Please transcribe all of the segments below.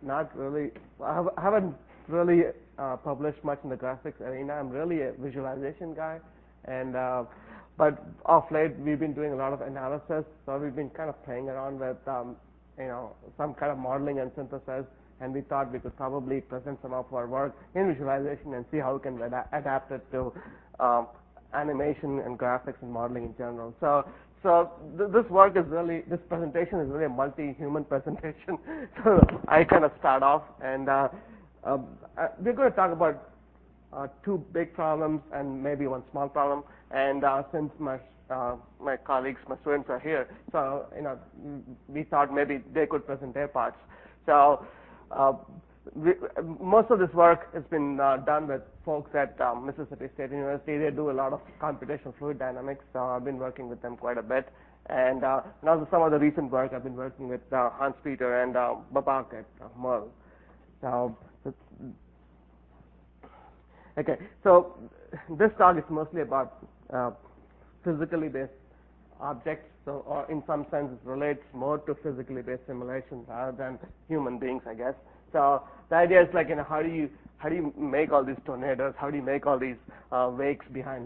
not really, I haven't really published much in the graphics arena. I'm really a visualization guy, and but of late we've been doing a lot of analysis. So we've been kind of playing around with some kind of modeling and synthesis, and we thought we could probably present some of our work in visualization and see how we can adapt it to animation and graphics and modeling in general. So this presentation is really a multi-human presentation. So I kind of start off, and we're going to talk about two big problems and maybe one small problem. And since my colleagues, my students are here, so we thought maybe they could present their parts. So most of this work has been done with folks at Mississippi State University. They do a lot of computational fluid dynamics, so I've been working with them quite a bit. And also some of the recent work I've been working with Hans Peter and Babak at Merle. So, okay, so this talk is mostly about physically based objects, so or in some sense it relates more to physically based simulations rather than human beings, I guess. So the idea is like, how do you make all these tornadoes? How do you make all these wakes behind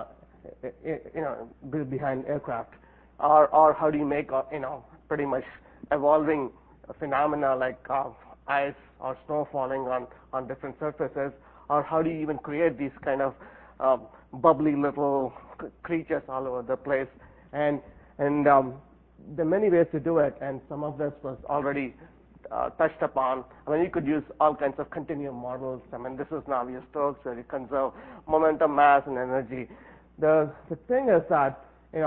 behind aircraft? Or how do you make pretty much evolving phenomena like ice or snow falling on different surfaces? Or how do you even create these kind of bubbly little creatures all over the place? And there are many ways to do it, and some of this was already touched upon. I mean, you could use all kinds of continuum models. I mean, this is Navier-Stokes, where you conserve momentum, mass, and energy. The thing is that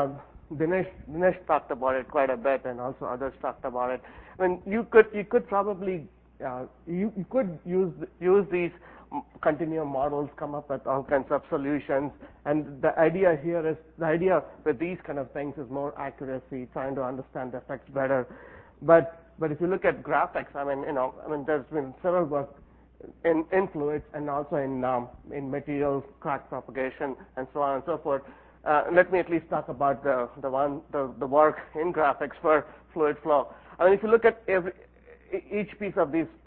Dinesh talked about it quite a bit, and also others talked about it. I mean, you could probably you could use these continuum models, come up with all kinds of solutions, and the idea with these kind of things is more accuracy, trying to understand the effects better. But if you look at graphics, I mean, there's been several work in fluids and also in materials, crack propagation, and so on and so forth. Let me at least talk about the work in graphics for fluid flow. I mean, if you look at each piece of these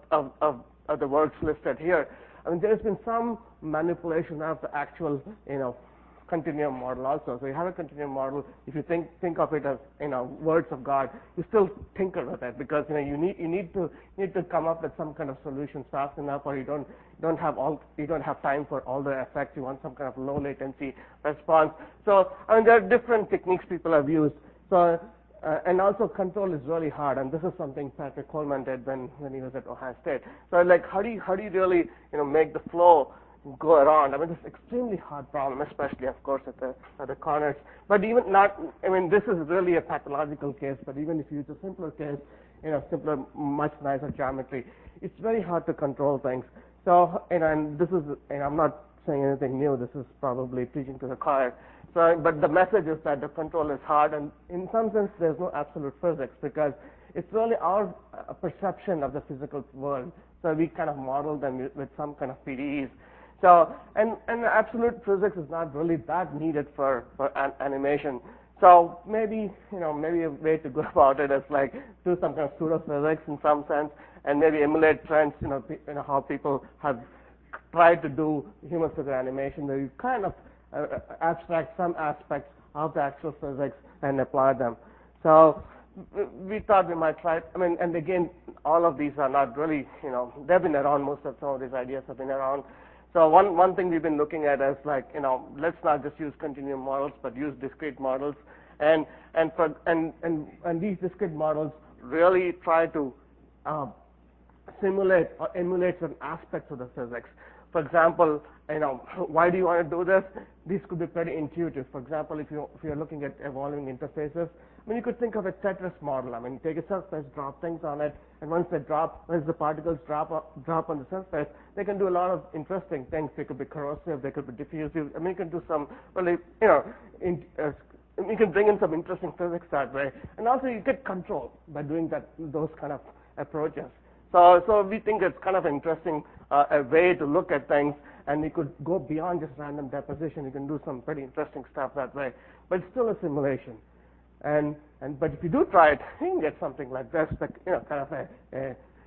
of the works listed here, I mean, there's been some manipulation of the actual continuum model also. So you have a continuum model. If you think of it as words of God, you still tinker with it because you need to come up with some kind of solution fast enough, or you don't have time for all the effects. You want some kind of low latency response. So I mean, there are different techniques people have used. So and also control is really hard, and this is something Patrick Coleman did when he was at Ohio State. So like, how do you really make the flow go around? I mean, this is an extremely hard problem, especially, of course, at the corners. But even not, I mean, this is really a pathological case, but even if you use a simpler case, simpler, much nicer geometry, it's very hard to control things. So, and this is, I'm not saying anything new, this is probably preaching to the choir. So, but the message is that the control is hard, and in some sense, there's no absolute physics, because it's really our perception of the physical world. So we kind of model them with some kind of PDEs. So, and absolute physics is not really that needed for animation. So maybe a way to go about it is like do some kind of pseudophysics in some sense, and maybe emulate trends. How people have tried to do human figure animation, where you kind of abstract some aspects of the actual physics and apply them. So we thought we might try. I mean, and again, all of these are not really. They've been around. Most of some of these ideas have been around. So one thing we've been looking at is like, let's not just use continuum models, but use discrete models, and these discrete models really try to simulate or emulate certain aspects of the physics. For example, why do you want to do this? These could be pretty intuitive. For example, if you're looking at evolving interfaces, I mean, you could think of a Tetris model. I mean, take a surface, drop things on it, and once the particles drop on the surface, they can do a lot of interesting things. They could be corrosive, they could be diffusive. I mean, you can do some really, you can bring in some interesting physics that way, and also you get control by doing those kind of approaches. So we think it's kind of interesting a way to look at things, and we could go beyond just random deposition. You can do some pretty interesting stuff that way, but it's still a simulation. But if you do try it, you can get something like this, like kind of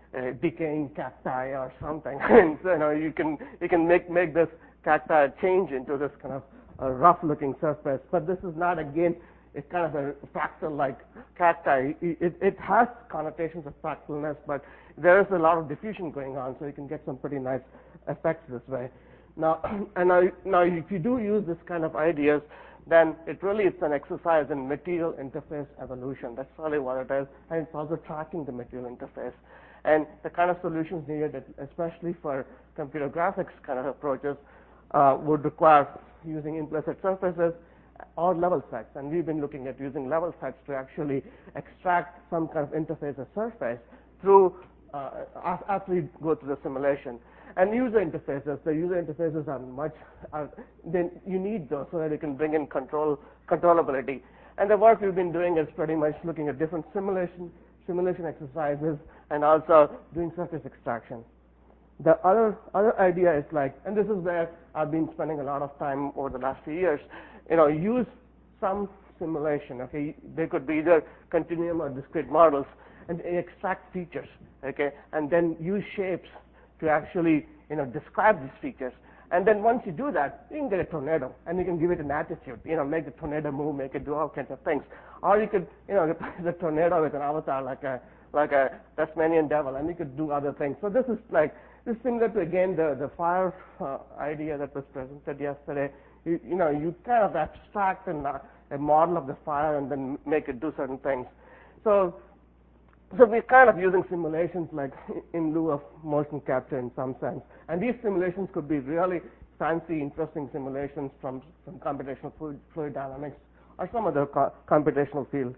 decaying cacti or something. And so, you can make this cacti change into this kind of rough-looking surface. But this is not, again, it's kind of a fractal-like cacti. It has connotations of fractalness, but there is a lot of diffusion going on, so you can get some pretty nice effects this way. Now, now, if you do use this kind of ideas, then it really is an exercise in material interface evolution. That's really what it is, and it's also tracking the material interface. And the kind of solutions needed, especially for computer graphics kind of approaches, would require using implicit surfaces or level sets. And we've been looking at using level sets to actually extract some kind of interface or surface through after we go through the simulation. And user interfaces, the user interfaces are then you need those so that you can bring in controllability. And the work we've been doing is pretty much looking at different simulation exercises and also doing surface extraction. The other idea is and this is where I've been spending a lot of time over the last few years, use some simulation, okay? They could be either continuum or discrete models, and extract features, okay? And then use shapes to actually, describe these features. And then once you do that, you can get a tornado, and you can give it an attitude, make the tornado move, make it do all kinds of things. Or you could, replace the tornado with an avatar like a Tasmanian devil, and you could do other things. So this is similar to, again, the fire idea that was presented yesterday. You kind of abstract a model of the fire and then make it do certain things. So we're kind of using simulations in lieu of motion capture in some sense. And these simulations could be really fancy, interesting simulations from computational fluid dynamics or some other computational field.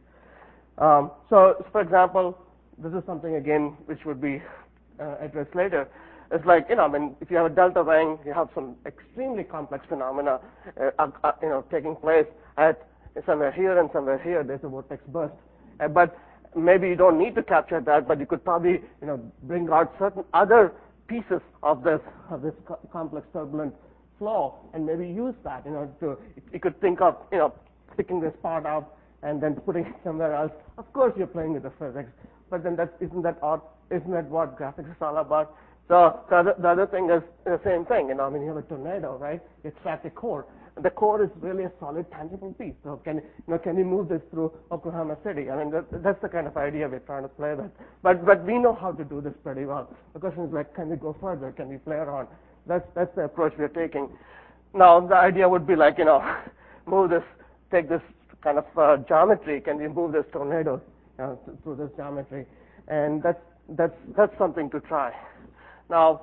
So, for example, this is something, again, which would be addressed later. It's if you have a delta ring, you have some extremely complex phenomena, taking place at somewhere here and somewhere here. There's a vortex burst, but maybe you don't need to capture that, but you could probably, bring out certain other pieces of this complex turbulent flow, and maybe use that, you could think of, picking this part up and then putting it somewhere else. Of course, you're playing with the physics, but then isn't that what graphics is all about? So the other thing is the same thing. You have a tornado, right? You extract a core. The core is really a solid, tangible piece. So can you move this through Oklahoma City? That's the kind of idea we're trying to play with. But we know how to do this pretty well. The question is can we go further? Can we play around? That's the approach we're taking. Now the idea would be move this, take this kind of geometry. Can we move this tornado through this geometry? And that's something to try. Now,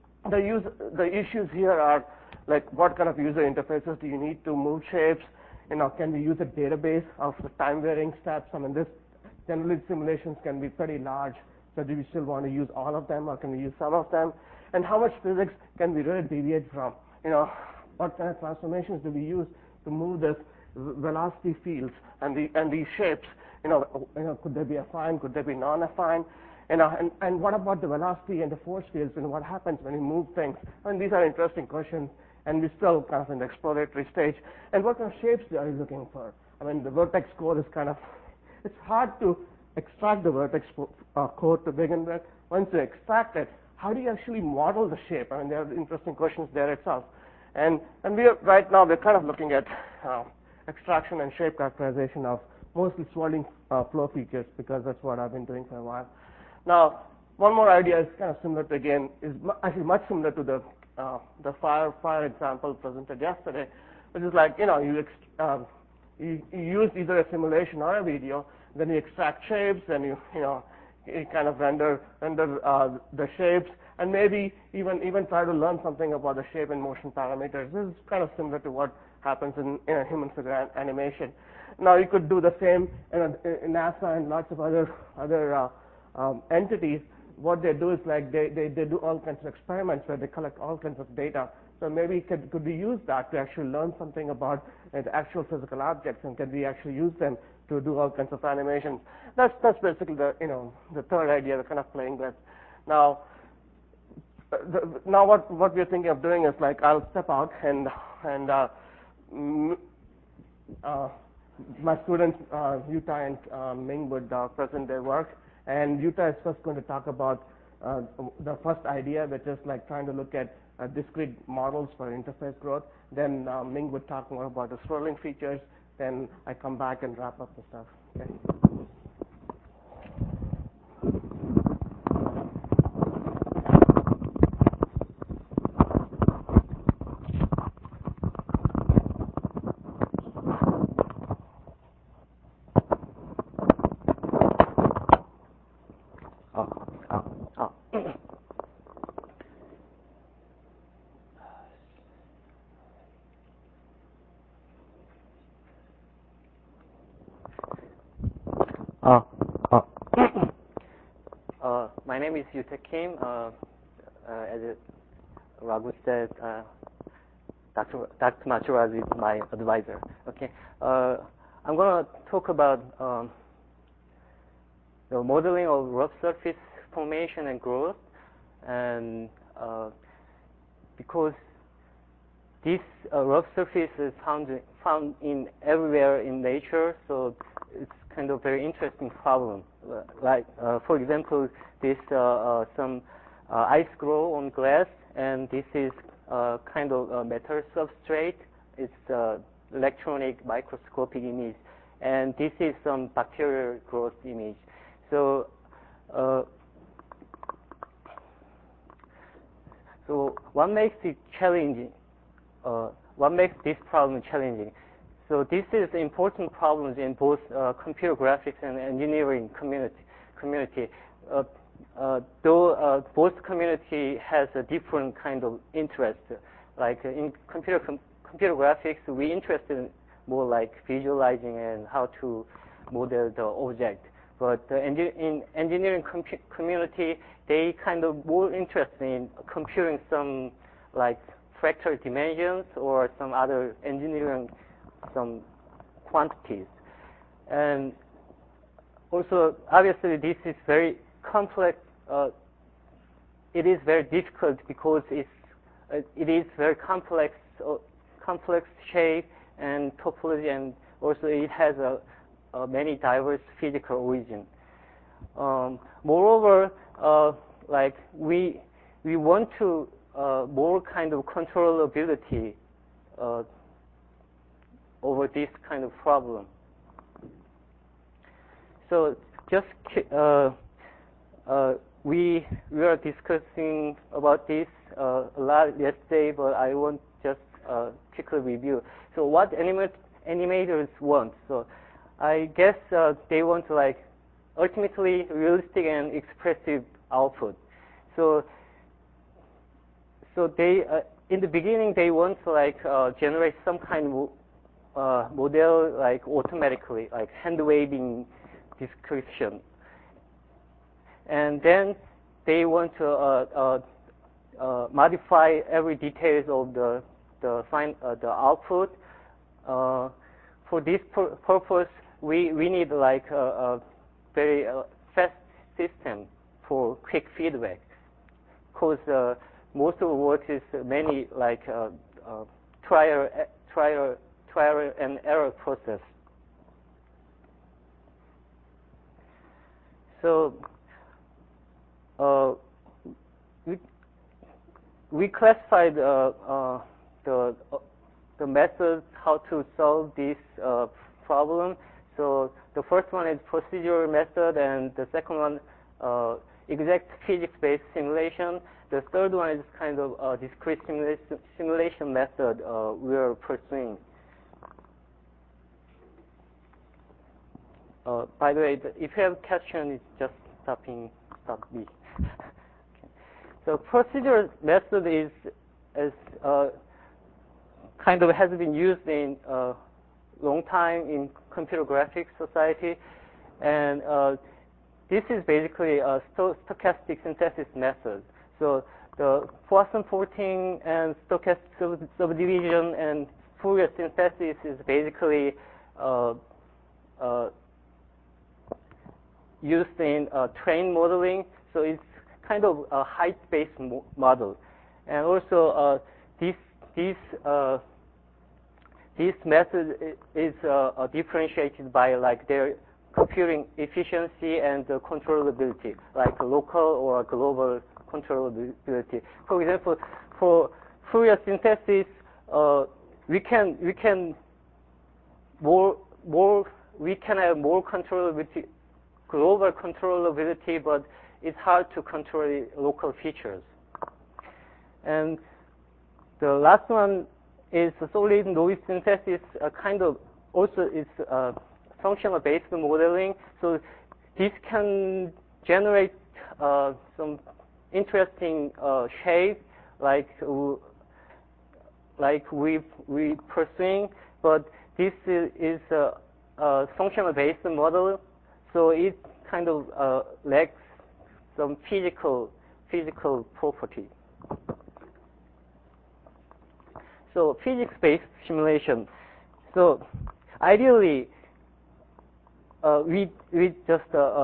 the issues here are what kind of user interfaces do you need to move shapes? Can we use a database of the time varying steps? This generally simulations can be pretty large. So do we still want to use all of them, or can we use some of them? And how much physics can we really deviate from? What kind of transformations do we use to move this velocity fields and these shapes? Could they be affine? Could they be non-affine? And what about the velocity and the force fields, and what happens when you move things? These are interesting questions, and we're still kind of in the exploratory stage. And what kind of shapes are you looking for? The vertex core is it's hard to extract the vertex core to begin with. Once you extract it, how do you actually model the shape? There are interesting questions there itself. And right now we're kind of looking at extraction and shape characterization of mostly swirling flow features, because that's what I've been doing for a while. Now, one more idea is kind of similar to, again, is actually much similar to the fire example presented yesterday, which is you use either a simulation or a video, then you extract shapes, and you kind of render the shapes, and maybe even try to learn something about the shape and motion parameters. This is kind of similar to what happens in a human figure animation. Now, you could do the same in NASA and lots of other entities. What they do is they do all kinds of experiments where they collect all kinds of data. So maybe could we use that to actually learn something about the actual physical objects, and can we actually use them to do all kinds of animations? That's basically the third idea we're kind of playing with. Now, what we're thinking of doing is I'll step out and my students Yuta and Ming would present their work. And Yuta is first going to talk about the first idea, which is like trying to look at discrete models for interface growth. Then Ming would talk more about the swirling features. Then I come back and wrap up the stuff. Okay. My name is Yuta Kim. As Raghu said, Dr. Matsuura is my advisor. Okay, I'm going to talk about the modeling of rough surface formation and growth, and because this rough surface is found in everywhere in nature, so it's kind of very interesting problem. Like, for example, this some ice grow on glass, and this is kind of a metal substrate. It's electronic microscopic image, and this is some bacterial growth image. So, so what makes it challenging? What makes this problem challenging? So this is important problems in both computer graphics and engineering community. Though both community has a different kind of interest. Like in computer graphics, we interested more like visualizing and how to model the object. But in engineering community, they kind of more interested in computing some like fractal dimensions or some other engineering some quantities. And also, obviously, this is very complex. It is very difficult because it is very complex shape and topology, and also it has a many diverse physical origin. Moreover, like we want to more kind of controllability over this kind of problem. So just we are discussing about this a lot yesterday, but I want just quickly review. So what animators want? So I guess they want like ultimately realistic and expressive output. So they in the beginning they want to like generate some kind of model like automatically, like hand waving description, and then they want to modify every details of the output. For this purpose, we need like a very fast system for quick feedback, because most of the work is many like trial and error process. So we classified the methods how to solve this problem. So the first one is procedural method, and the second one exact physics-based simulation. The third one is kind of discrete simulation method we are pursuing. By the way, if you have a question, it's just stop me. Okay. So procedural method is kind of has been used in long time in computer graphics society, and this is basically a stochastic synthesis method. So the Poisson sorting and stochastic subdivision and Fourier synthesis is basically used in train modeling. So it's kind of a height-based model, and also this method is differentiated by like their computing efficiency and controllability, like local or global controllability. For example, for Fourier synthesis, we can have more controllability, global controllability, but it's hard to control the local features. And the last one is solid noise synthesis, kind of also is functional based modeling. So this can generate some interesting shape like we pursuing, but this is a functional based model, so it kind of lacks some physical property. So physics-based simulation. So ideally, we just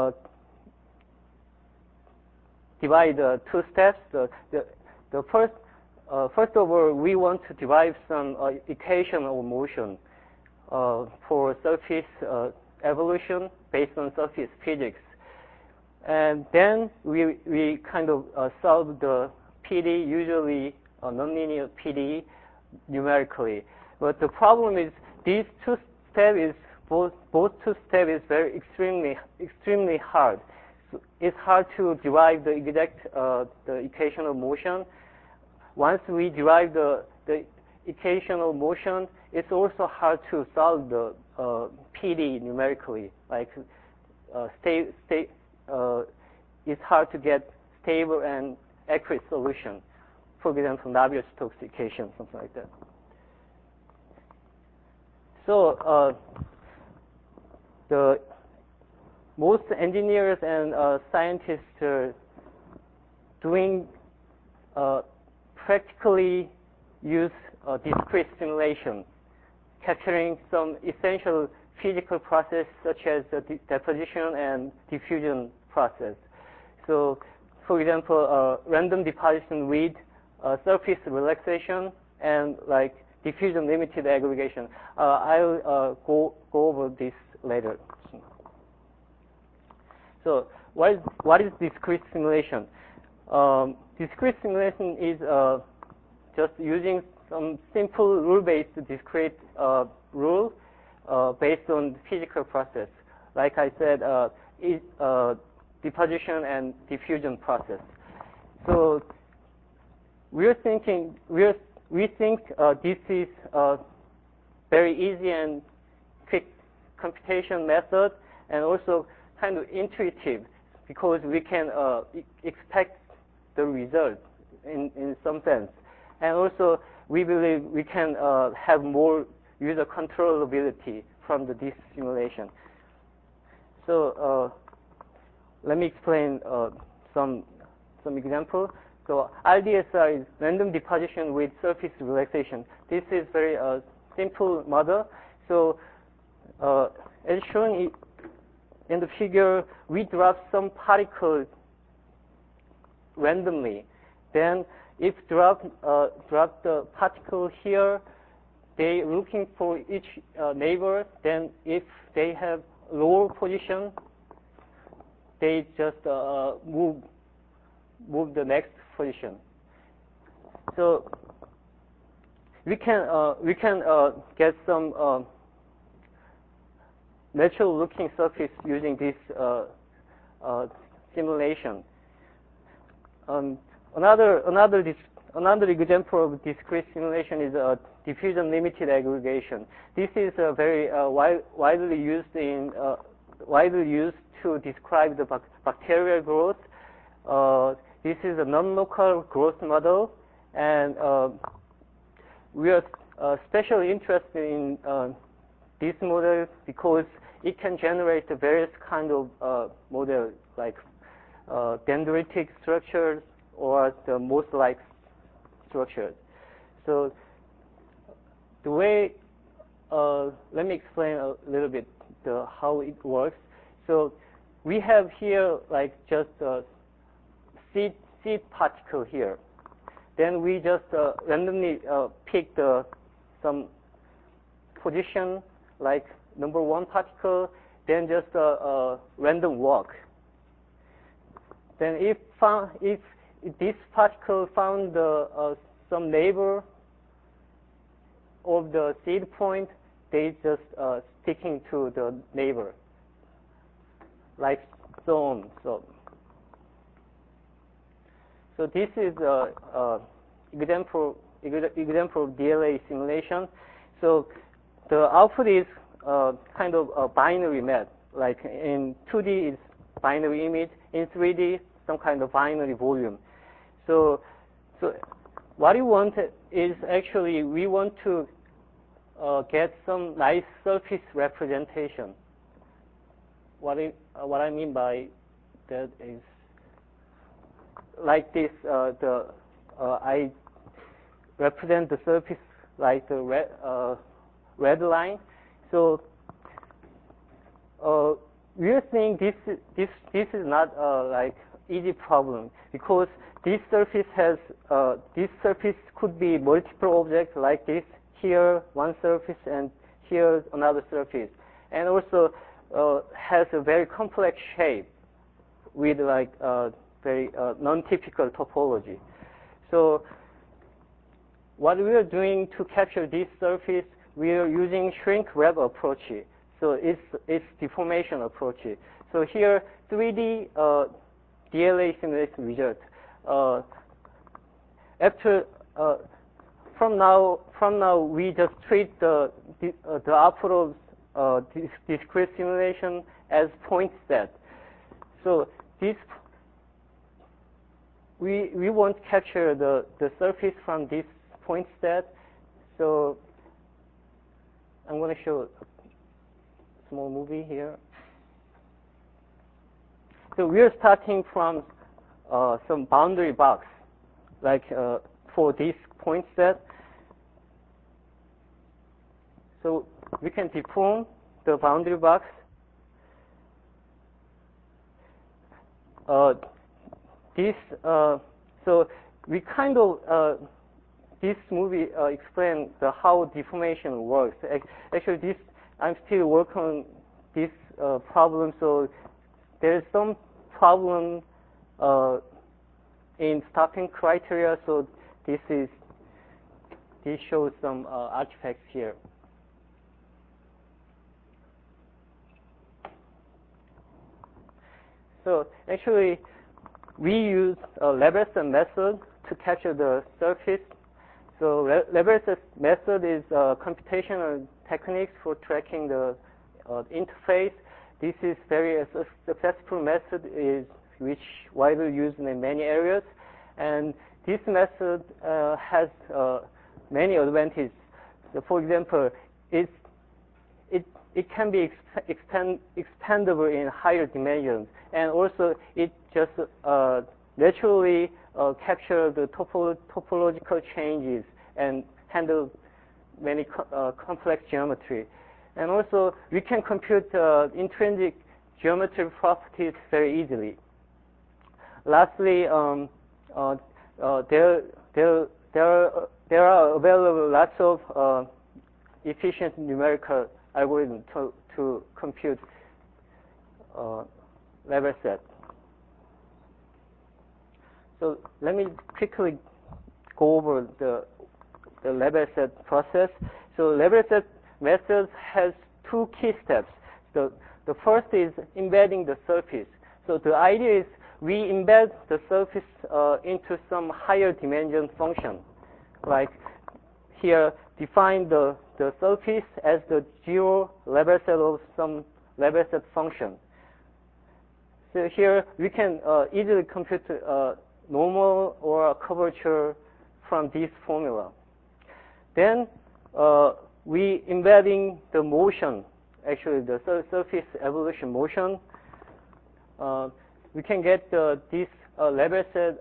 divide two steps. The first of all, we want to derive some equation of motion for surface evolution based on surface physics, and then we kind of solve the PD, usually a nonlinear PD, numerically. But the problem is these two steps is both two steps is very extremely hard. So it's hard to derive the exact the equation of motion. Once we derive the equation of motion, it's also hard to solve the PD numerically. Like it's hard to get stable and accurate solution. For example, Navier-Stokes equation, something like that. So the most engineers and scientists are doing practically use discrete simulation, capturing some essential physical process such as the deposition and diffusion process. So, for example, random deposition with surface relaxation and like diffusion limited aggregation. I'll go over this later. So what is discrete simulation? Discrete simulation is just using some simple rule-based discrete rule based on physical process. Like I said, deposition and diffusion process. So we think this is a very easy and quick computation method, and also kind of intuitive because we can expect the result in some sense. And also, we believe we can have more user controllability from this simulation. So let me explain some example. So RDSR is random deposition with surface relaxation. This is very simple model. So as shown in the figure, we drop some particles randomly. Then if drop the particle here, they looking for each neighbor. Then if they have lower position, they just move the next position. So we can get some natural looking surface using this simulation. Another example of discrete simulation is diffusion limited aggregation. This is very widely used to describe the bacterial growth. This is a non-local growth model, and we are especially interested in this model because it can generate various kind of models like dendritic structures or the moss-like structures. So the way, let me explain a little bit how it works. So we have here like just a seed particle here. Then we just randomly pick some position like number 1 particle, then just a random walk. Then if this particle found some neighbor of the seed point, they just sticking to the neighbor, like so on. So this is example of DLA simulation. So the output is kind of a binary map. Like in 2D is binary image, in 3D some kind of binary volume. So what we want is actually we want to get some nice surface representation. What I mean by that is like this. I represent the surface like the red line. So we are saying this is not like easy problem, because this surface could be multiple objects like this. Here one surface and here another surface, and also has a very complex shape with like very non-typical topology. So what we are doing to capture this surface, we are using shrink wrap approach. So it's deformation approach. So here 3D DLA simulation result. From now we just treat the output of discrete simulation as point set. So this we won't capture the surface from this point set. So I'm going to show a small movie here. So we are starting from some boundary box, like for this point set. So we can deform the boundary box. So we kind of this movie explains how deformation works. Actually, I'm still working on this problem. So there is some problem in stopping criteria. So this shows some artifacts here. So actually, we use a Lebesgue method to capture the surface. So Lebesgue method is computational techniques for tracking the interface. This is very successful method which widely used in many areas, and this method has many advantages. So for example, it can be expandable in higher dimensions, and also it just naturally capture the topological changes and handle many complex geometry. And also we can compute intrinsic geometry properties very easily. Lastly, there are available lots of efficient numerical algorithm to compute Lebesgue. So let me quickly go over the Lebesgue process. So Lebesgue method has two key steps. The first is embedding the surface. So the idea is we embed the surface into some higher dimension function. Like here, define the surface as the zero Lebesgue of some Lebesgue function. So here we can easily compute normal or a curvature from this formula. Then we embedding the motion, actually the surface evolution motion. We can get this Lebesgue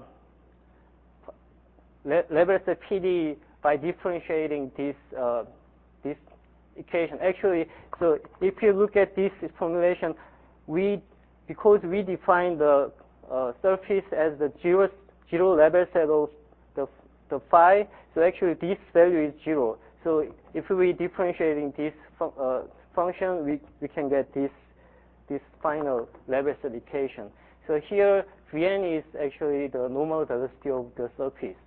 PD by differentiating this equation. Actually, so if you look at this formulation, because we define the surface as the zero Lebesgue of the phi, so actually this value is 0. So if we differentiating this function, we can get this final Lebesgue equation. So here, Vn is actually the normal velocity of the surface.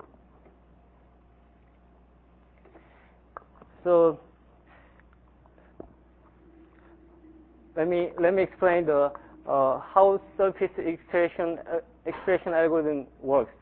So let me explain the how surface expression algorithm works.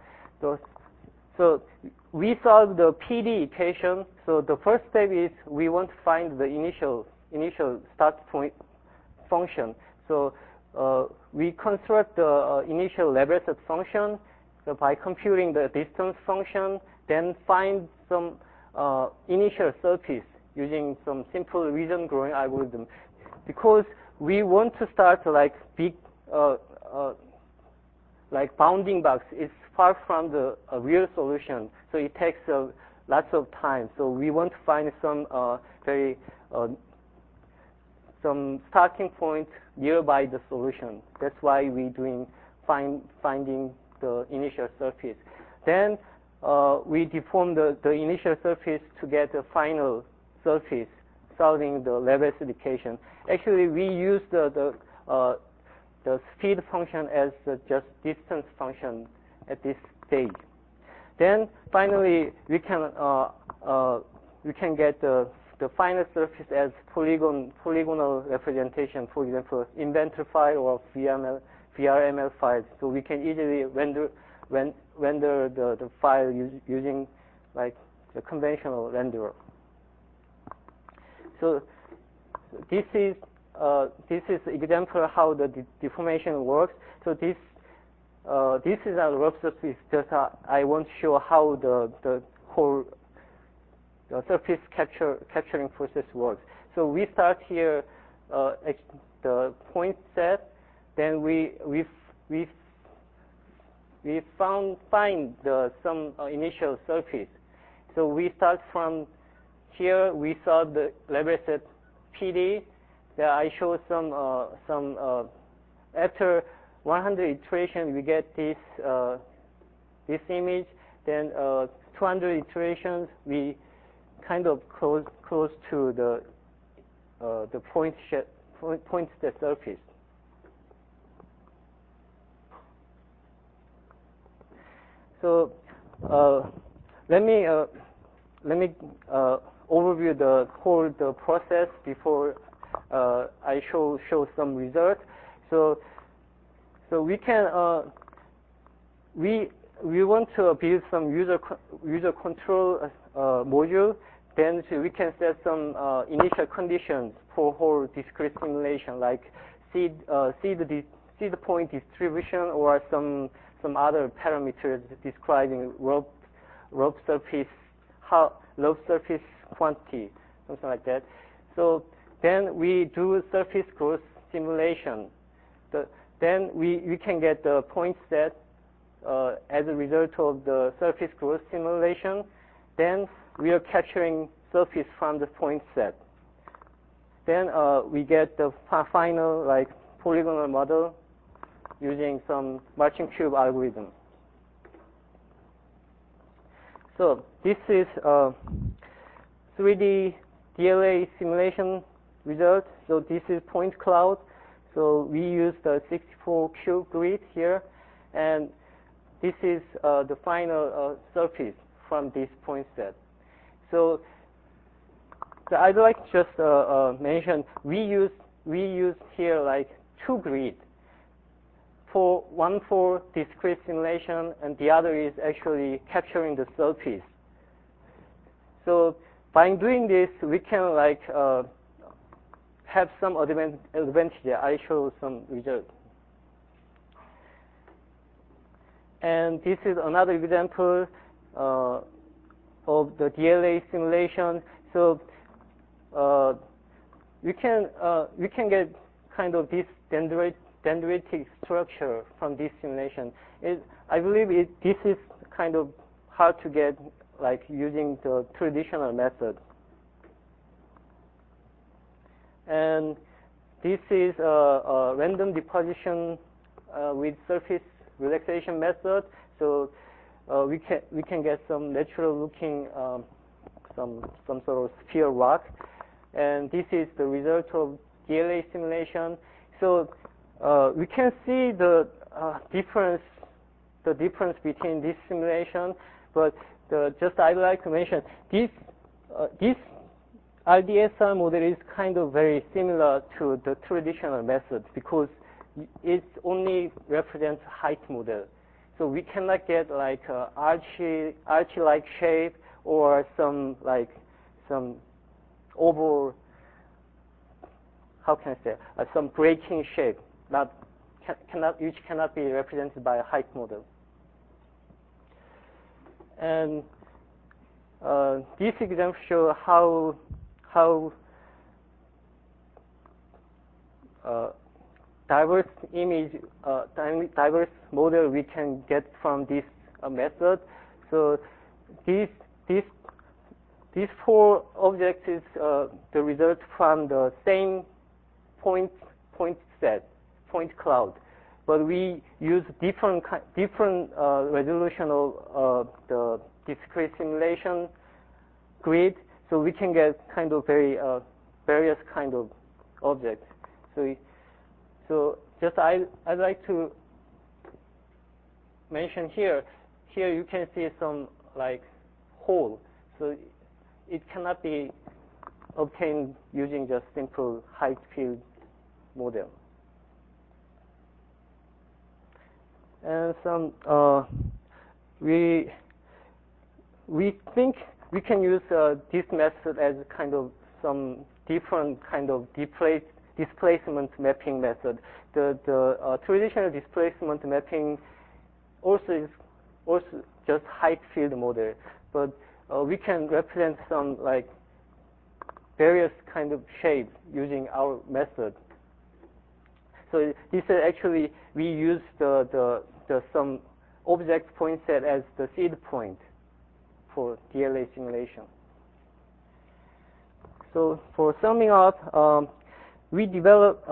So we solve the PD equation. So the first step is we want to find the initial start point function. So we construct the initial Lebesgue function. So by computing the distance function, then find some initial surface using some simple region growing algorithm. Because we want to start like big, like bounding box is far from the real solution, so it takes lots of time. So we want to find some some starting point nearby the solution. That's why we're doing finding the initial surface. Then we deform the initial surface to get the final surface, solving the Lebesgue equation. Actually, we use the speed function as just distance function at this stage. Then finally, we can get the final surface as polygonal representation. For example, inventor file or VRML files. So we can easily render the file using like the conventional renderer. So this is example how the deformation works. So this is a rough surface. Just I want to show how the whole surface capturing process works. So we start here the point set. Then we find some initial surface. So we start from here. We saw the Lebesgue PD. There I show some after 100 iterations we get this image. Then 200 iterations we kind of close to the point set surface. So let me overview the whole process before I show some results. So we can we want to build some user control module. Then we can set some initial conditions for whole discrete simulation, like see the point distribution or some other parameters describing rough surface quantity, something like that. So then we do surface growth simulation. Then we can get the point set as a result of the surface growth simulation. Then we are capturing surface from the point set. Then we get the final like polygonal model using some Marching Cube algorithm. So this is 3D DLA simulation result. So this is point cloud. So we use the 64 cube grid here, and this is the final surface from this point set. So I'd like to just mention we use here like two grids. One for discrete simulation, and the other is actually capturing the surface. So by doing this, we can like have some advantage. I show some results. And this is another example of the DLA simulation. So we can get kind of this dendritic structure from this simulation. I believe this is kind of hard to get like using the traditional method. And this is a random deposition with surface relaxation method. So we can get some natural looking some sort of sphere rock. and this is the result of DLA simulation. So we can see the difference between this simulation, but just I'd like to mention this RDSR model is kind of very similar to the traditional method because it only represents height model. So we cannot get like archy-like shape or some oval, how can I say, some breaking shape which cannot be represented by a height model. And this example shows how diverse model we can get from this method. So these four objects is the result from the same point cloud, but we use different resolution of the discrete simulation grid, so we can get kind of various kind of objects. So just I'd like to mention here you can see some like hole. So it cannot be obtained using just simple height field model. And some we think we can use this method as kind of some different kind of displacement mapping method. The traditional displacement mapping also is just height field model, but we can represent some like various kind of shapes using our method. So this is actually we use the some object point set as the seed point for DLA simulation. So for summing up, we develop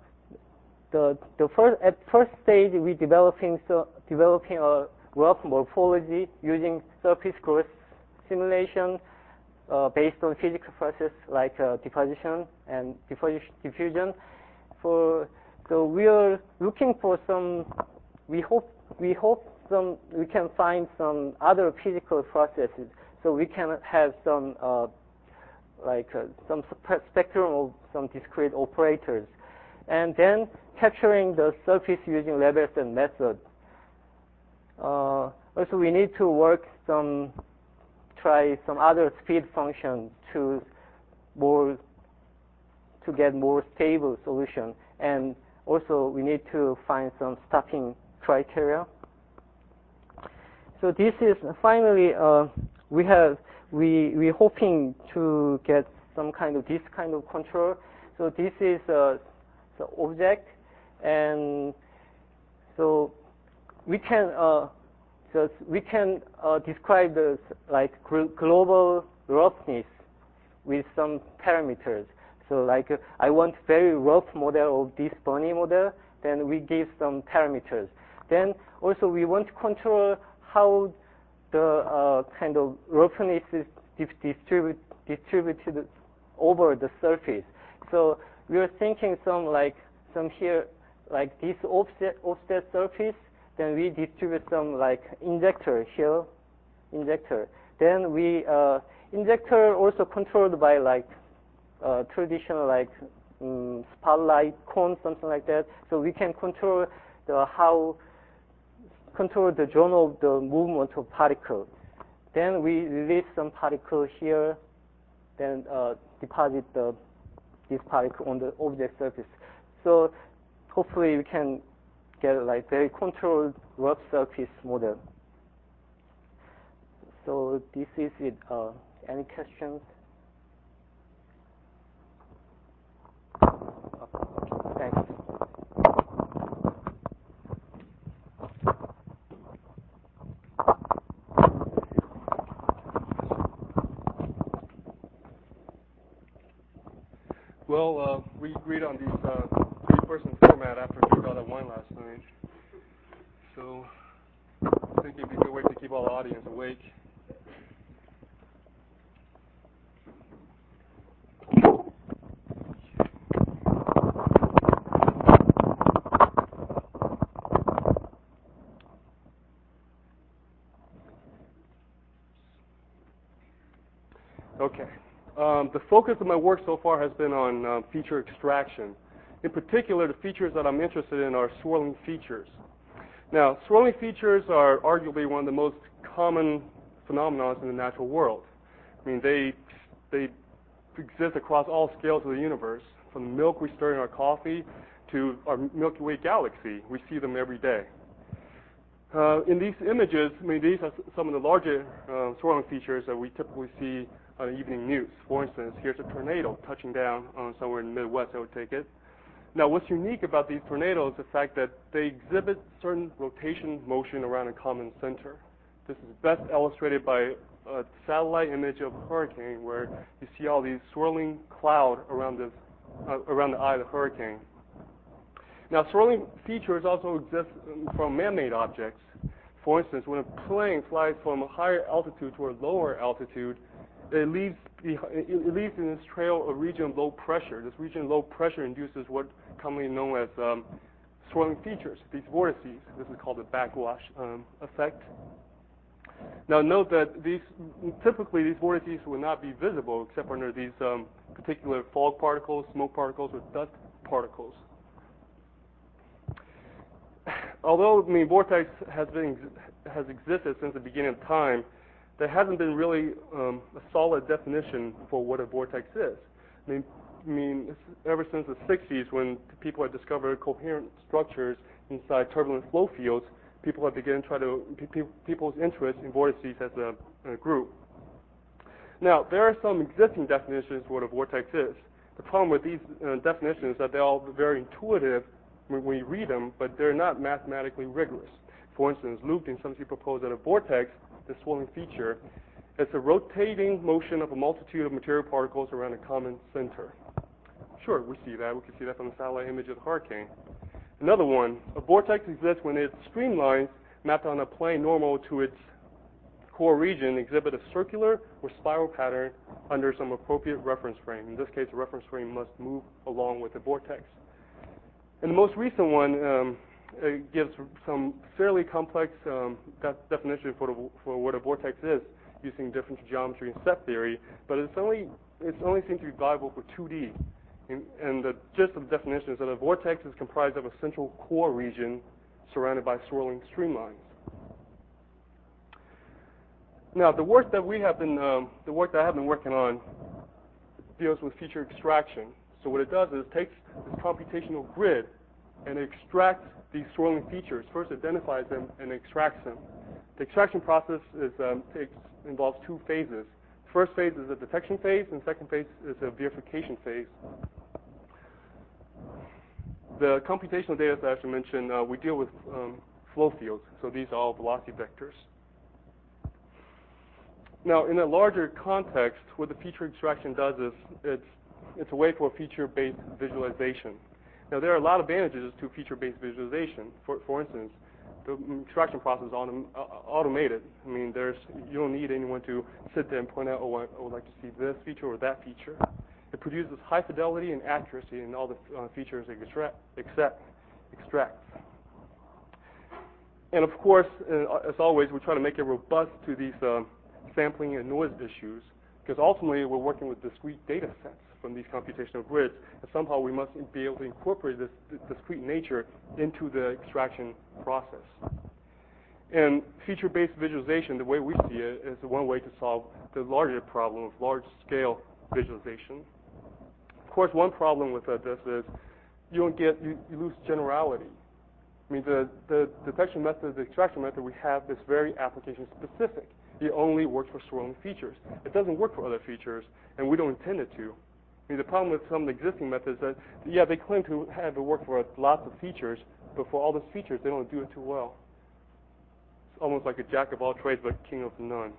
at first stage we developing a rough morphology using surface growth simulation based on physical process like deposition and diffusion. So we are looking for some. We hope we can find some other physical processes, so we can have some some spectrum of some discrete operators, and then capturing the surface using Lebesgue method. Also, we need to try some other speed function to get more stable solution, and also we need to find some stopping criteria. So this is finally we hoping to get this kind of control. So this is the object, and so we can describe the global roughness with some parameters. So I want very rough model of this Bernoulli model, then we give some parameters. Then also we want to control how the kind of roughness is distributed over the surface. So we are thinking some here this offset surface. Then we distribute some injector here, Then we injector also controlled by traditional spotlight cone, something like that. So we can control the zone of the movement of particles. Then we release some particle here, then deposit this particle on the object surface. So hopefully we can get very controlled rough surface model. So this is it. Any questions? Thanks. Well, we agreed on these three-person format after we got that wine last night. So I think it'd be a good way to keep all the audience awake. Okay. The focus of my work so far has been on feature extraction. In particular, the features that I'm interested in are swirling features. Now, swirling features are arguably one of the most common phenomena in the natural world. I mean, they exist across all scales of the universe, from the milk we stir in our coffee to our Milky Way galaxy. We see them every day. In these images, I mean, these are some of the larger swirling features that we typically see on the evening news. For instance, here's a tornado touching down somewhere in the Midwest, I would take it. Now, what's unique about these tornadoes is the fact that they exhibit certain rotation motion around a common center. This is best illustrated by a satellite image of a hurricane where you see all these swirling cloud around the eye of the hurricane. Now, swirling features also exist from man-made objects. For instance, when a plane flies from a higher altitude to a lower altitude, it leaves in its trail a region of low pressure. This region of low pressure induces what commonly known as swirling features, these vortices. This is called the backwash effect. Now, note that typically these vortices would not be visible except under these particular fog particles, smoke particles, or dust particles. Although, I mean, vortex has existed since the beginning of time, there hasn't been really a solid definition for what a vortex is. I mean, ever since the 60s, when people had discovered coherent structures inside turbulent flow fields, people have begun people's interest in vortices as a group. Now, there are some existing definitions for what a vortex is. The problem with these definitions is that they're all very intuitive when you read them, but they're not mathematically rigorous. For instance, Luke and some people propose that a vortex, the swirling feature, is a rotating motion of a multitude of material particles around a common center. Sure, we see that. We can see that from the satellite image of the hurricane. Another one, a vortex exists when its streamlines mapped on a plane normal to its core region exhibit a circular or spiral pattern under some appropriate reference frame. In this case, the reference frame must move along with the vortex. And the most recent one gives some fairly complex definition for what a vortex is using differential geometry and set theory, but it's only seems to be viable for 2D. And the gist of the definition is that a vortex is comprised of a central core region surrounded by swirling streamlines. Now, the work that I have been working on deals with feature extraction. So what it does is it takes this computational grid and it extracts these swirling features. First, identifies them and extracts them. The extraction process involves two phases. The first phase is a detection phase, and the second phase is a verification phase. The computational data that I mentioned, we deal with flow fields, so these are all velocity vectors. Now, in a larger context, what the feature extraction does is it's a way for feature-based visualization. Now, there are a lot of advantages to feature-based visualization. For instance, the extraction process is automated. I mean, you don't need anyone to sit there and point out, oh, I would like to see this feature or that feature. It produces high fidelity and accuracy in all the features it extracts. And of course, as always, we try to make it robust to these sampling and noise issues, because ultimately we're working with discrete data sets from these computational grids, and somehow we must be able to incorporate this discrete nature into the extraction process. And feature-based visualization, the way we see it, is one way to solve the larger problem of large-scale visualization. Of course, one problem with this is you lose generality. I mean, the detection method, the extraction method we have is very application-specific. It only works for swirling features. It doesn't work for other features, and we don't intend it to. I mean, the problem with some of the existing methods is that, yeah, they claim to have it work for lots of features, but for all those features, they don't do it too well. It's almost like a jack of all trades, but king of none.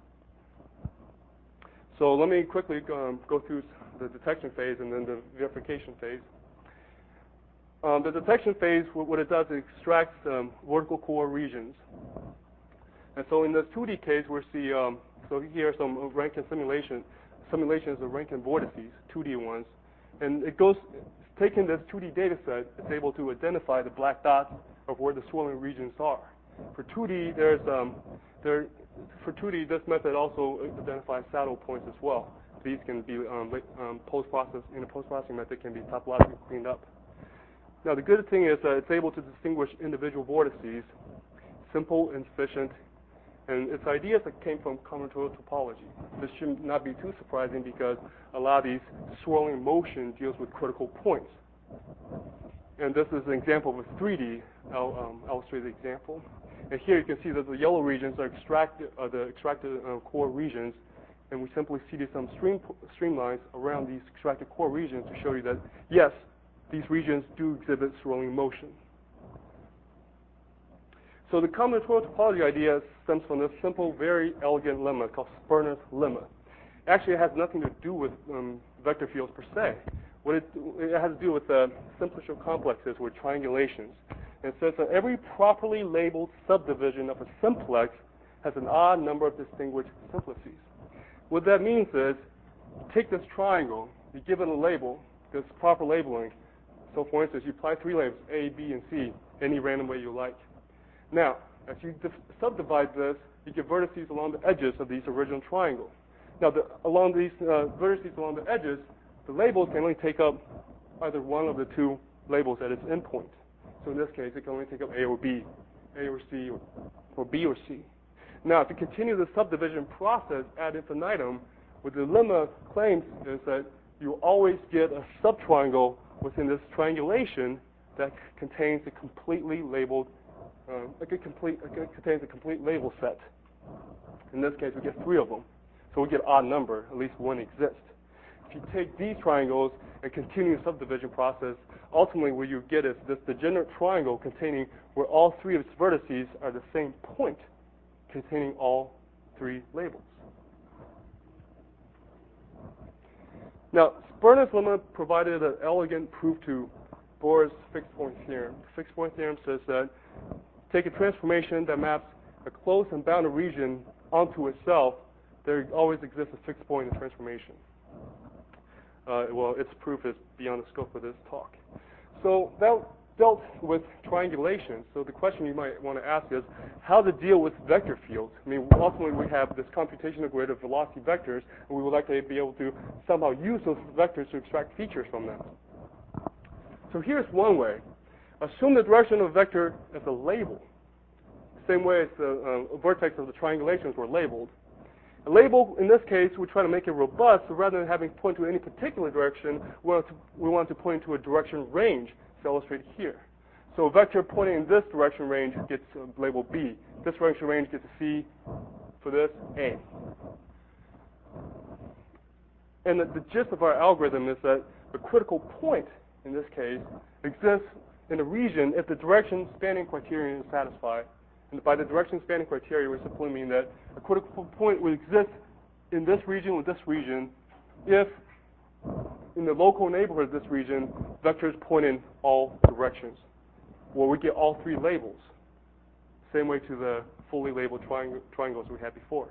So let me quickly go through the detection phase and then the verification phase. The detection phase, what it does is extracts vertical core regions. And so in the 2D case, we see, so here are some Rankine simulations of Rankine vortices, 2D ones. And taking this 2D data set, it's able to identify the black dots of where the swirling regions are. For 2D, for 2D, this method also identifies saddle points as well. These can be post-processing method can be topologically cleaned up. Now the good thing is that it's able to distinguish individual vortices, simple and efficient, and its ideas that came from combinatorial topology. This should not be too surprising because a lot of these swirling motion deals with critical points. And this is an example of a 3D. I'll illustrate the example. And here you can see that the yellow regions are the extracted core regions, and we simply see some streamlines around these extracted core regions to show you that, yes, these regions do exhibit swirling motion. So the combinatorial topology idea stems from this simple, very elegant lemma called Sperner's lemma. Actually, it has nothing to do with vector fields per se. It has to do with simplicial complexes with triangulations. It says that every properly labeled subdivision of a simplex has an odd number of distinguished simplices. What that means is, take this triangle, you give it a label, this proper labeling. So for instance, you apply 3 labels, A, B, and C, any random way you like. Now, as you subdivide this, you get vertices along the edges of these original triangles. Now, along these vertices along the edges, the labels can only take up either one of the 2 labels at its endpoint. So in this case, it can only take up A or B, A or C, or B or C. Now, to continue the subdivision process ad infinitum, what the lemma claims is that you always get a subtriangle within this triangulation that contains a completely labeled, contains a complete label set. In this case, we get 3 of them. So we get odd number, at least 1 exists. If you take these triangles and continue the subdivision process, ultimately what you get is this degenerate triangle containing where all 3 of its vertices are the same point, containing all 3 labels. Now, Sperner's lemma provided an elegant proof to Bohr's fixed point theorem. The fixed point theorem says that take a transformation that maps a closed and bounded region onto itself, there always exists a fixed point in the transformation. Well, its proof is beyond the scope of this talk. So that dealt with triangulation. So the question you might want to ask is how to deal with vector fields. I mean, ultimately we have this computational grid of velocity vectors, and we would like to be able to somehow use those vectors to extract features from them. So here's one way. Assume the direction of a vector as a label, same way as the vertex of the triangulations were labeled. A label, in this case, we try to make it robust, so rather than having point to any particular direction, we want to point to a direction range, as illustrated here. So a vector pointing in this direction range gets label B. This direction range gets a C, for this, A. And the gist of our algorithm is that the critical point, in this case, exists in a region if the direction spanning criterion is satisfied. And by the direction spanning criteria, we simply mean that a critical point will exist in this region with this region if, in the local neighborhood of this region, vectors point in all directions, where we get all 3 labels. Same way to the fully labeled triangles we had before.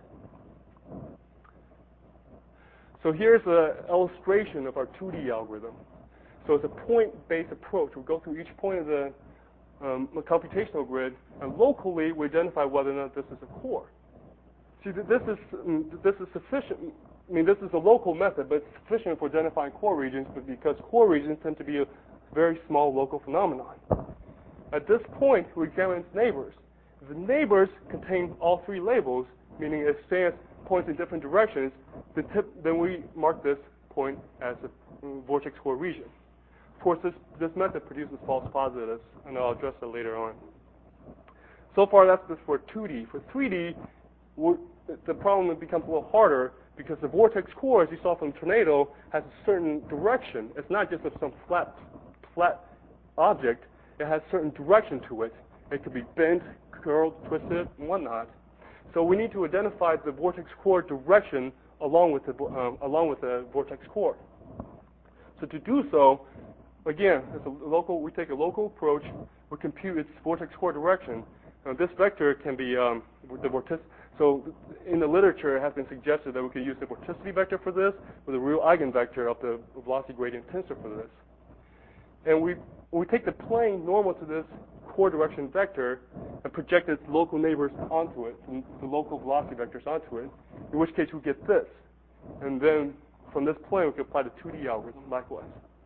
So here's an illustration of our 2D algorithm. So it's a point-based approach. We go through each point of the computational grid, and locally we identify whether or not this is a core. See, this is sufficient. I mean, this is a local method, but it's sufficient for identifying core regions, but because core regions tend to be a very small local phenomenon. At this point, we examine its neighbors. If the neighbors contain all 3 labels, meaning it stands points in different directions, then we mark this point as a vortex core region. Of course, this method produces false positives, and I'll address that later on. So far, that's just for 2D. For 3D, the problem becomes a little harder because the vortex core, as you saw from Tornado, has a certain direction. It's not just of some flat object. It has a certain direction to it. It could be bent, curled, twisted, and whatnot. So we need to identify the vortex core direction along with the vortex core. So to do so, again, we take a local approach. We compute its vortex core direction. Now, this vector can be the vorticity. So in the literature, it has been suggested that we could use the vorticity vector for this with a real eigenvector of the velocity gradient tensor for this. And we take the plane normal to this core direction vector and project its local neighbors onto it, the local velocity vectors onto it, in which case we get this. And then from this plane, we can apply the 2D algorithm likewise.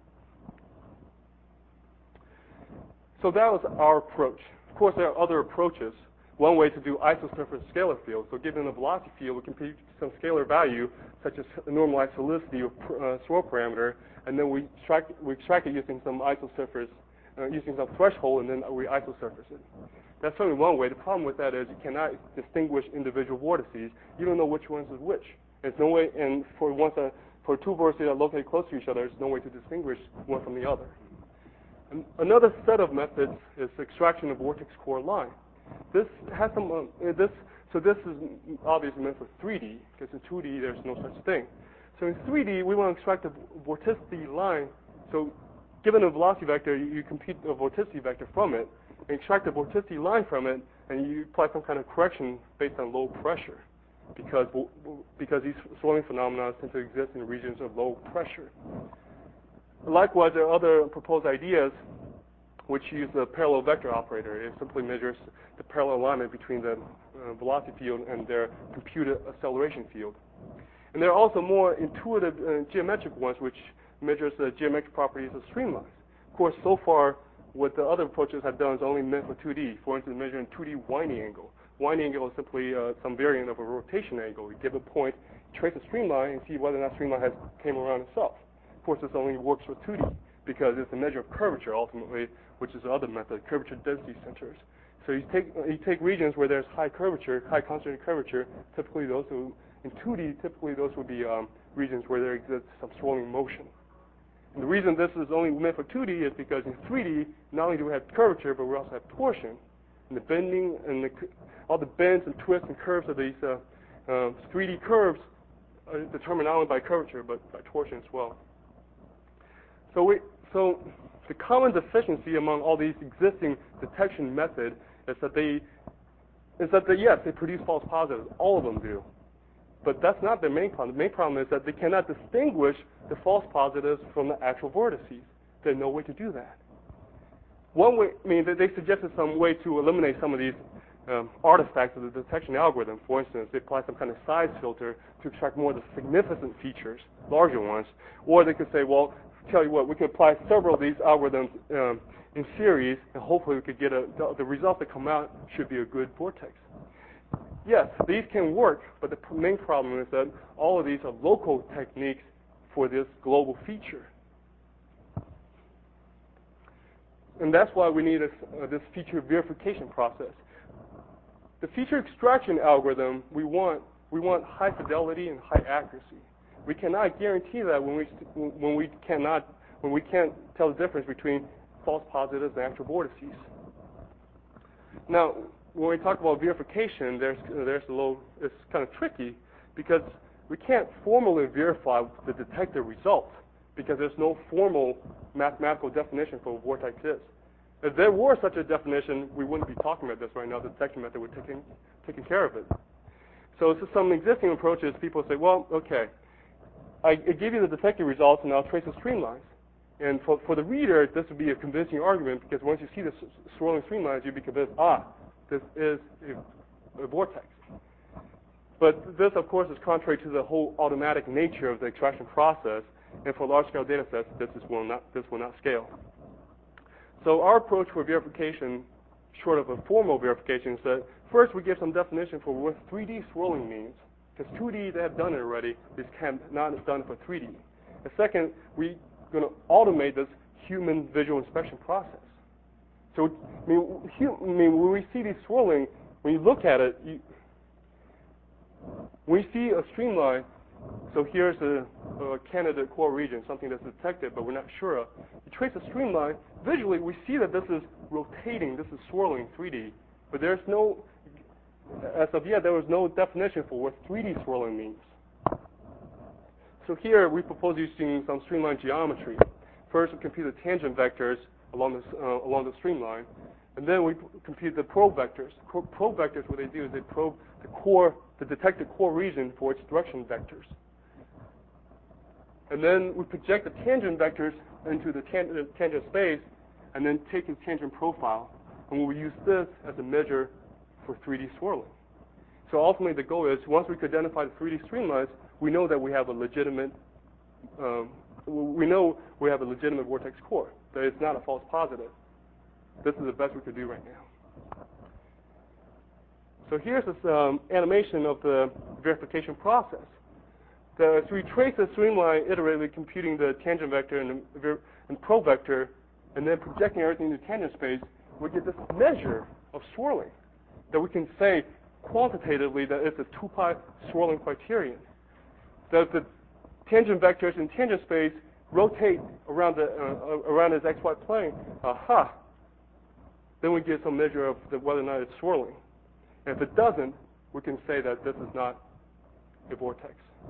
So that was our approach. Of course, there are other approaches. One way to do isosurface scalar field. So given a velocity field, we can pick some scalar value, such as a normalized helicity or swirl parameter, and then we extract it using some isosurface, using some threshold, and then we isosurface it. That's certainly one way. The problem with that is you cannot distinguish individual vortices. You don't know which ones is which. There's no way, and for two vortices that are located close to each other, there's no way to distinguish one from the other. And another set of methods is extraction of vortex core line. This has some, so this is obviously meant for 3D, because in 2D there's no such thing. So in 3D, we want to extract a vorticity line. So given a velocity vector, you compute a vorticity vector from it, and extract a vorticity line from it, and you apply some kind of correction based on low pressure, because these swirling phenomena tend to exist in regions of low pressure. Likewise, there are other proposed ideas which use the parallel vector operator. It simply measures the parallel alignment between the velocity field and their computed acceleration field. And there are also more intuitive geometric ones which measures the geometric properties of streamlines. Of course, so far, what the other approaches have done is only meant for 2D. For instance, measuring 2D winding angle. Winding angle is simply some variant of a rotation angle. You give a point, trace a streamline, and see whether or not streamline has came around itself. Of course, this only works for 2D because it's a measure of curvature ultimately, which is the other method, curvature density centers. So you take regions where there's high curvature, high concentrated curvature. Typically, those in 2D, those would be regions where there exists some swirling motion. And the reason this is only meant for 2D is because in 3D, not only do we have curvature, but we also have torsion. And the bending and all the bends and twists and curves of these 3D curves are determined not only by curvature, but by torsion as well. So the common deficiency among all these existing detection methods is that yes, they produce false positives. All of them do. But that's not their main problem. The main problem is that they cannot distinguish the false positives from the actual vortices. There's no way to do that. One way, they suggested some way to eliminate some of these artifacts of the detection algorithm. For instance, they apply some kind of size filter to extract more of the significant features, larger ones. Or they could say, well, tell you what, we can apply several of these algorithms in series, and hopefully we could get the results that come out should be a good vortex. Yes, these can work, but the main problem is that all of these are local techniques for this global feature. And that's why we need this feature verification process. The feature extraction algorithm, we want high fidelity and high accuracy. We cannot guarantee that when we can't tell the difference between false positives and actual vortices. Now, when we talk about verification, it's kind of tricky because we can't formally verify the detected result because there's no formal mathematical definition for what vortex is. If there were such a definition, we wouldn't be talking about this right now. The detection method would have taken care of it. So some existing approaches, people say, well, okay, I give you the detected results and I'll trace the streamlines. And for the reader, this would be a convincing argument because once you see the swirling streamlines, you'd be convinced, this is a vortex. But this, of course, is contrary to the whole automatic nature of the extraction process. And for large-scale data sets, this will not scale. So our approach for verification, short of a formal verification, is that first we give some definition for what 3D swirling means. Because 2D, they have done it already. This not done for 3D. And second, we're going to automate this human visual inspection process. So, when we see these swirling, when you look at it, we see a streamline. So here's a candidate core region, something that's detected, but we're not sure of. You trace a streamline. Visually, we see that this is rotating. This is swirling 3D. But there's no, as of yet, there was no definition for what 3D swirling means. So here, we propose using some streamline geometry. First, we compute the tangent vectors along the streamline, and then we compute the probe vectors. Probe vectors, what they do is they probe the detected core region for its direction vectors. And then we project the tangent vectors into the tangent space, and then take its tangent profile. and we'll use this as a measure for 3D swirling. So ultimately the goal is, once we can identify the 3D streamlines, we know that we have a legitimate vortex core, that it's not a false positive. This is the best we could do right now. So here's this animation of the verification process. So we trace the streamline iteratively computing the tangent vector and probe vector, and then projecting everything into tangent space, we get this measure of swirling that we can say quantitatively that it's a 2-pi swirling criterion. That the tangent vectors in tangent space rotate around its xy plane. Aha! Then we get some measure of whether or not it's swirling. And if it doesn't, we can say that this is not a vortex.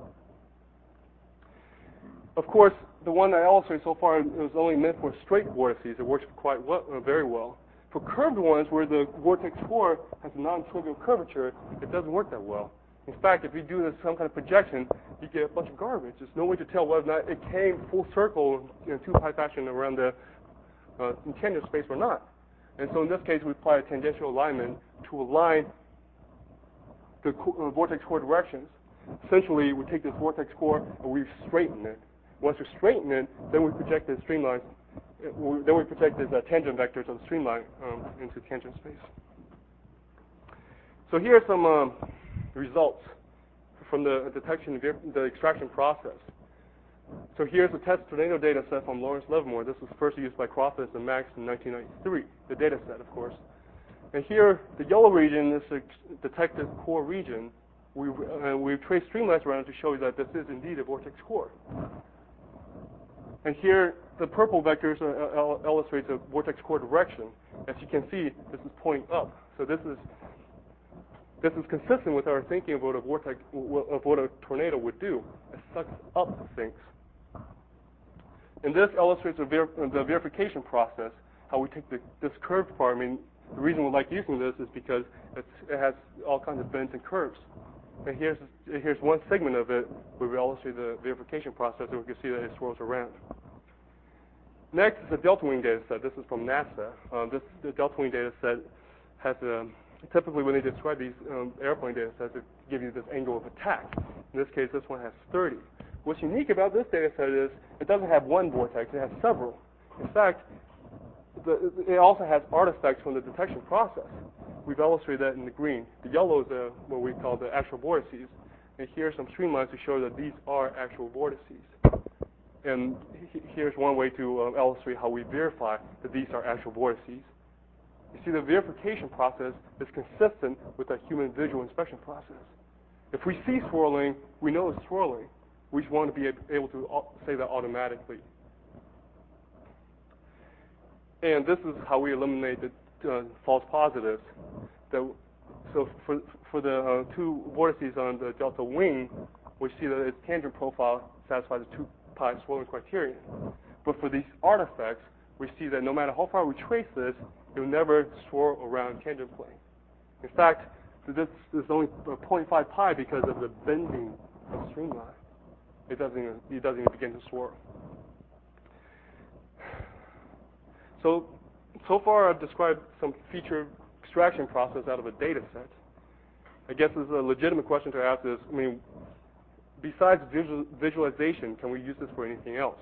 Of course, the one I illustrated so far is only meant for straight vortices. It works quite well, very well. For curved ones, where the vortex core has a non-trivial curvature, it doesn't work that well. In fact, if you do some kind of projection, you get a bunch of garbage. There's no way to tell whether or not it came full circle in 2-pi fashion around the tangent space or not. And so in this case, we apply a tangential alignment to align the vortex core directions. Essentially, we take this vortex core and we straighten it. Once we straighten it, then we project the streamlines. Then we project the tangent vectors of the streamline into tangent space. So here are some results from the detection, the extraction process. So here's a test tornado data set from Lawrence Livermore. This was first used by Crawford and Max in 1993, the data set, of course. And here, the yellow region is the detected core region. We've traced streamlines around it to show you that this is indeed a vortex core. And here, the purple vectors illustrate the vortex core direction. As you can see, this is pointing up. So this is consistent with our thinking of what a tornado would do. It sucks up things. And this illustrates the verification process, how we take this curved part. I mean, the reason we like using this is because it has all kinds of bends and curves. And here's one segment of it where we illustrate the verification process, and we can see that it swirls around. Next is the delta wing data set. This is from NASA. The delta wing data set has typically when they describe these airplane data sets, they give you this angle of attack. In this case, this one has 30. What's unique about this data set is it doesn't have one vortex, it has several. In fact, it also has artifacts from the detection process. We've illustrated that in the green. The yellow is what we call the actual vortices. And here are some streamlines to show that these are actual vortices. And here's one way to illustrate how we verify that these are actual vortices. You see, the verification process is consistent with the human visual inspection process. If we see swirling, we know it's swirling. We just want to be able to say that automatically. And this is how we eliminate the false positives. So for the two vortices on the delta wing, we see that its tangent profile satisfies the 2-pi swirling criterion. But for these artifacts, we see that no matter how far we trace this, it will never swirl around tangent plane. In fact, this is only 0.5 pi because of the bending of streamline. It doesn't even begin to swirl. So far I've described some feature extraction process out of a data set. I guess there's a legitimate question to ask is, I mean, besides visualization, can we use this for anything else?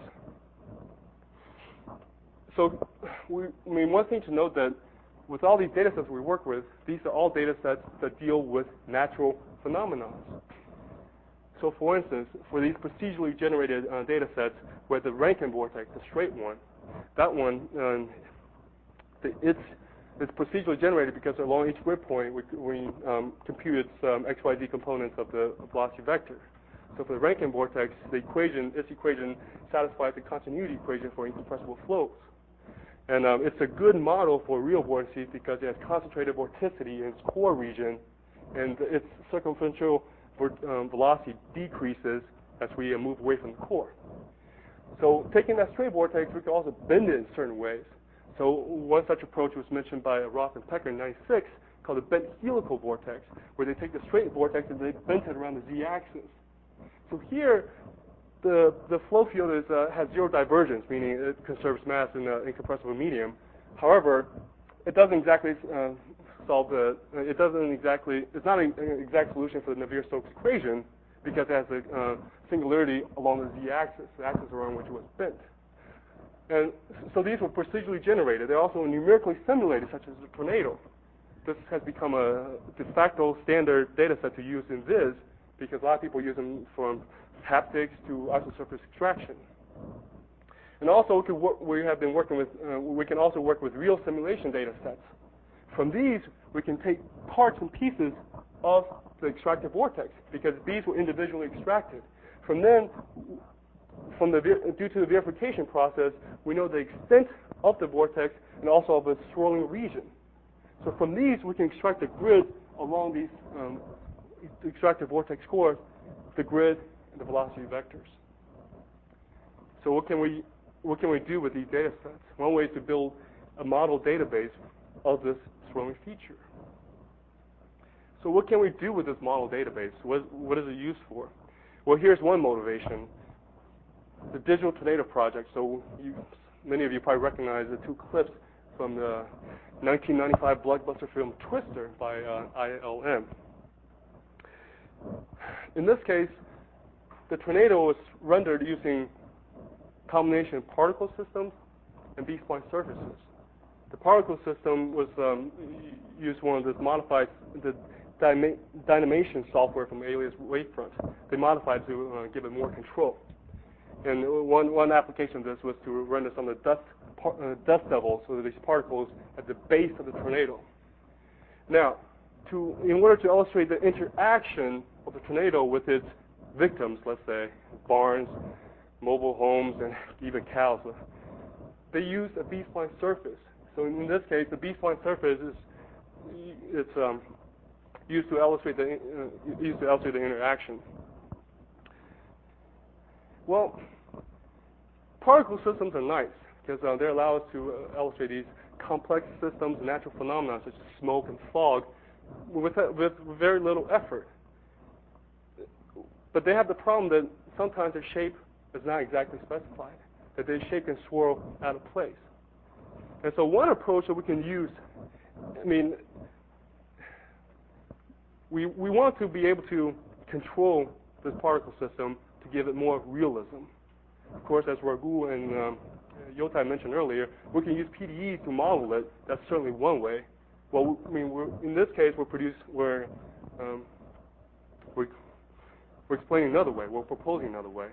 So, one thing to note that with all these data sets we work with, these are all data sets that deal with natural phenomena. So for instance, for these procedurally generated data sets where the Rankine vortex, the straight one, that one, it's procedurally generated because along each grid point we compute its XYZ components of the velocity vector. So for the Rankine vortex, its equation satisfies the continuity equation for incompressible flows. And it's a good model for real vortices because it has concentrated vorticity in its core region, and its circumferential velocity decreases as we move away from the core. So taking that straight vortex, we can also bend it in certain ways. So one such approach was mentioned by Roth and Pecker in 96, called the bent helical vortex, where they take the straight vortex and they bend it around the z-axis. So here, the flow field has zero divergence, meaning it conserves mass in an incompressible medium. However, it doesn't exactly solve the. It's not an exact solution for the Navier-Stokes equation because it has a singularity along the z-axis, the axis around which it was bent. And so these were procedurally generated. They're also numerically simulated, such as the tornado. This has become a de facto standard data set to use in Viz because a lot of people use them from haptics to isosurface extraction. And also, we have been working with. We can also work with real simulation data sets. From these, we can take parts and pieces of the extractive vortex because these were individually extracted. From then, due to the verification process, we know the extent of the vortex and also of the swirling region. So from these, we can extract the grid along these extractive vortex cores, the grid and the velocity vectors. So what can we do with these data sets? One way is to build a model database of this swirling feature. So what can we do with this model database? What is it used for? Well, here's one motivation. The Digital Tornado Project. So many of you probably recognize the two clips from the 1995 blockbuster film Twister by ILM. In this case, the tornado was rendered using a combination of particle systems and B-spline surfaces. The particle system was used one of this modified Dynamation software from Alias Wavefront. They modified to give it more control. And one application of this was to render some of the dust devils, so these particles at the base of the tornado. Now, in order to illustrate the interaction of the tornado with its victims, let's say barns, mobile homes, and even cows, they used a B-spline surface. So in this case, the B-spline surface is used to illustrate the interaction. Well, particle systems are nice because they allow us to illustrate these complex systems and natural phenomena such as smoke and fog with very little effort. But they have the problem that sometimes their shape is not exactly specified, that their shape can swirl out of place. And so one approach that we can use, we want to be able to control this particle system to give it more realism. Of course, as Raghu and Yotai mentioned earlier, we can use PDEs to model it. That's certainly one way. Well, in this case, we're explaining another way. We're proposing another way.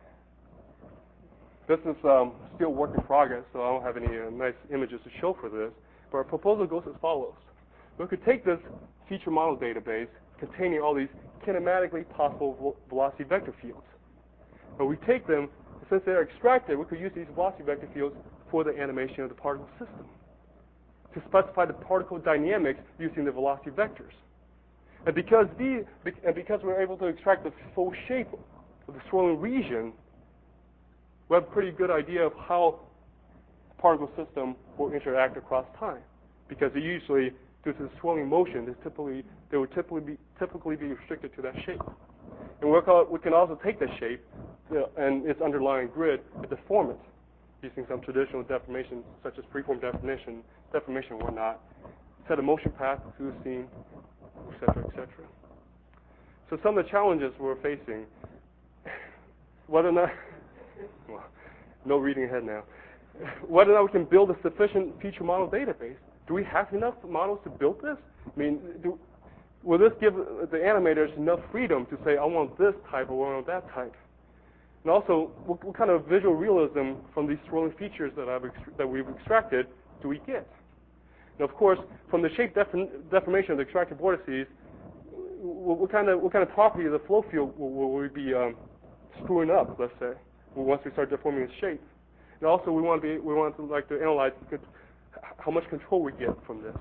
This is still work in progress, so I don't have any nice images to show for this. But our proposal goes as follows. We could take this feature model database containing all these kinematically possible velocity vector fields. But we take them, since they're extracted, we could use these velocity vector fields for the animation of the particle system to specify the particle dynamics using the velocity vectors. And because we're able to extract the full shape of the swirling region, we have a pretty good idea of how the particle system will interact across time. Because they usually, due to the swirling motion, they would typically be restricted to that shape. And we can also take the shape and its underlying grid and deform it using some traditional deformation, such as freeform deformation and whatnot, set a motion path to the scene, etc., etc. So some of the challenges we're facing, whether or not, well, no reading ahead now, whether or not we can build a sufficient feature model database. Do we have enough models to build this? Will this give the animators enough freedom to say, I want this type or I want that type? And also, what kind of visual realism from these swirling features that we've extracted do we get? And of course, from the shape deformation of the extracted vortices, what kind of property of the flow field will we be screwing up, let's say, once we start deforming its shape? And also, we want to analyze how much control we get from this.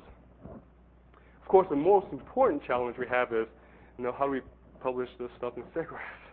Of course, the most important challenge we have is, how do we publish this stuff in SIGGRAPH?